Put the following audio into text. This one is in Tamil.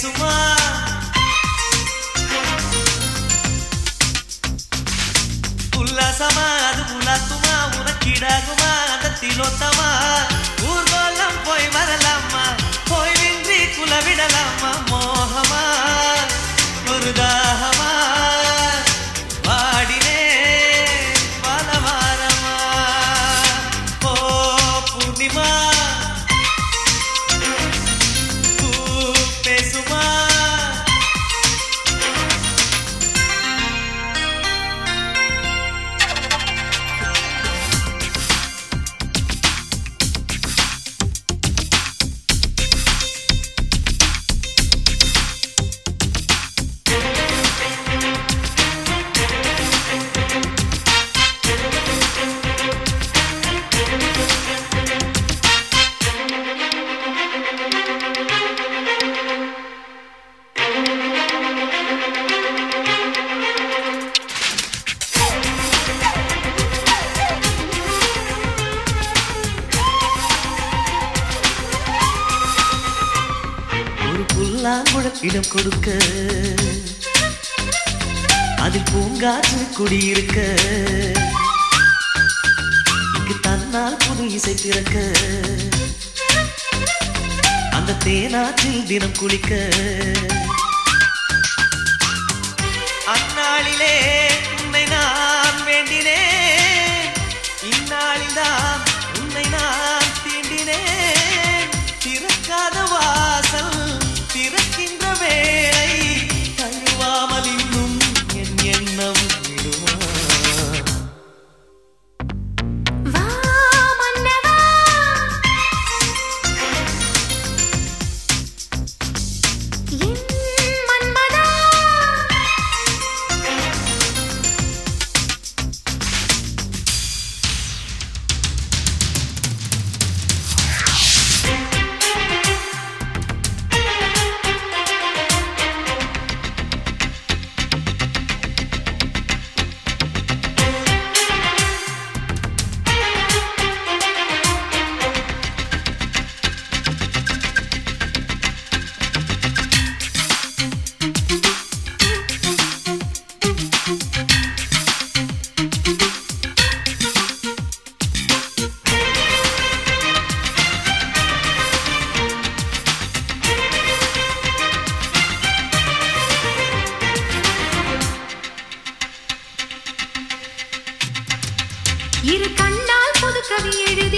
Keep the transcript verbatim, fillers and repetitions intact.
பேசுமா உல்லாசமா அது உலாத்துமா உனக்கிடாகுமா அந்த திலோத்தமா ஊர்வலம் போய் வரலாமா போய் நின்றி குலவிடலாமா மோகமா ஒரு தாகமா வாடினே பல வாரமா ஓ பூர்ணிமா பூ பேசுமா இடம் கொடுக்க அதில் பூங்காற்று குடியிருக்க இங்கு தன்னால் புது இசை பிறக்க அந்த தேனாற்றில் தினம் குளிக்க அந்நாளிலே உன்னை நான் வேண்டினேன் இந்நாளில்தான் உன்னை நான் தீண்டினேன் திறக்காத வாசல் திறக்கின்ற வேளை தழுவாமல் இன்னும் என் எண்ணம் விடுமா வா மன்னவா என் மன்மதா இரு கண்ணால் புது கவி எழுதி